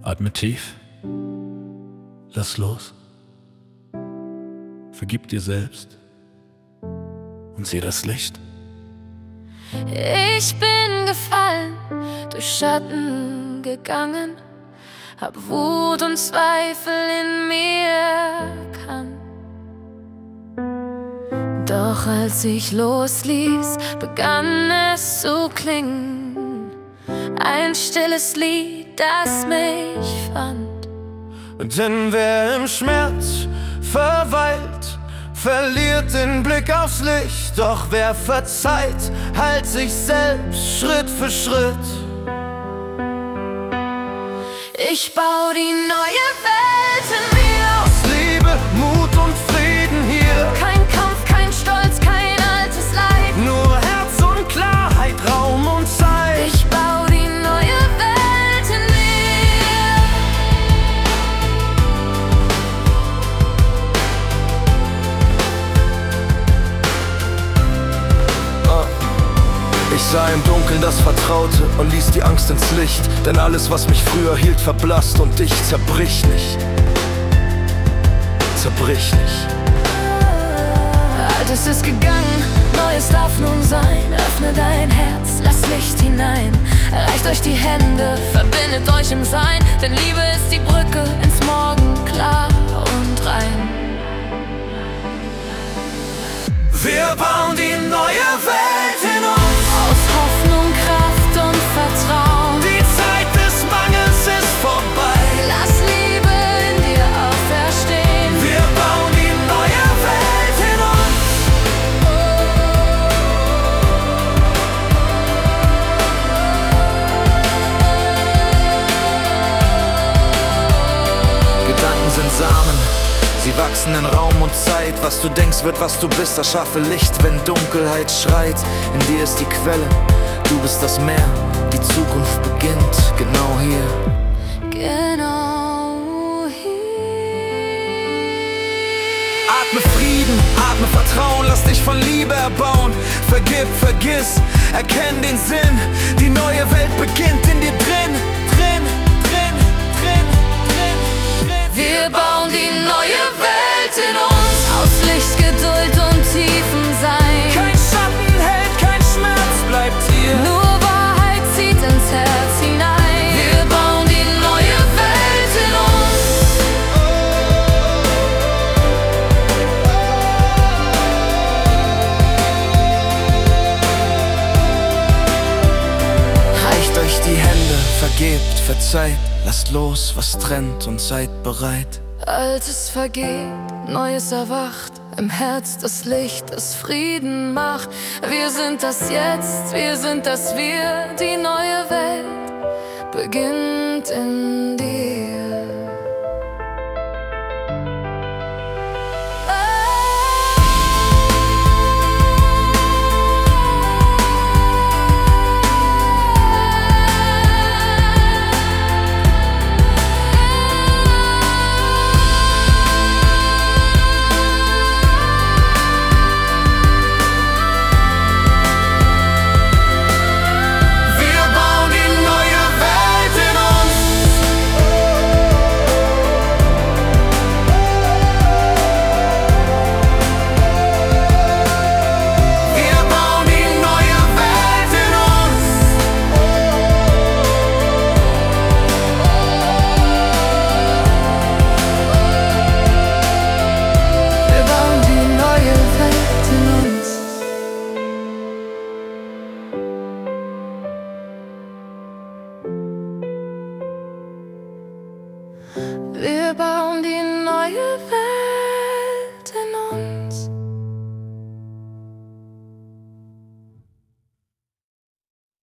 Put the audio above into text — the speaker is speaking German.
Atme tief, lass los, vergib dir selbst und sieh das Licht. Ich bin gefallen, durch Schatten gegangen, hab Wut und Zweifel in mir erkannt. Doch als ich losließ, begann es zu klingen, ein stilles Lied, das mich fand. Denn wer im Schmerz verweilt, verliert den Blick aufs Licht. Doch wer verzeiht, heilt sich selbst Schritt für Schritt. Ich bau die neue Welt in mir, Aus Liebe, Mut und Frieden hier. kein Kampf, kein Stolz, kein altes Leid. Nur Herz und Klarheit, Raum und Zeit. Ich bau die neue Welt in mir. Ich sah im Dunkeln das Vertraute und ließ die Angst ins Licht. Denn alles, was mich früher hielt, verblasst und dich zerbrich nicht. Zerbrich nicht. Altes ist gegangen, Neues darf nun sein. Öffne dein Herz, lass Licht hinein. Reicht euch die Hände, verbindet euch im Sein. Denn Liebe ist die Brücke ins Morgen, klar und rein. Wir bauen die neue Welt in uns. Aus Hoffnung, Kraft und Vertrauen. Die Zeit des Mangels ist vorbei. Lass Liebe in dir auferstehen. Wir bauen die neue Welt in uns. Gedanken sind Samen, sie wachsen in Raum und Zeit. Was du denkst, wird was du bist, erschaffe Licht, wenn Dunkelheit schreit. In dir ist die Quelle, du bist das Meer. Die Zukunft beginnt genau hier. Genau hier. Atme Frieden, atme Vertrauen, lass dich von Liebe erbauen. Vergib, vergiss, erkenn den Sinn. Die neue Welt beginnt in dir drin, drin, drin, drin, drin, drin. Wir bauen die neue Welt in uns. Aus Licht, Geduld und tiefen Sein. Kein Schatten hält, kein Schmerz bleibt hier. Nur Wahrheit zieht ins Herz hinein. Wir bauen die neue Welt in uns. Reicht euch die Hände, vergebt, verzeiht. Lasst los, was trennt und seid bereit. Altes vergeht, Neues erwacht. Im Herz das Licht, das Frieden macht. Wir sind das Jetzt, wir sind das Wir. Die neue Welt beginnt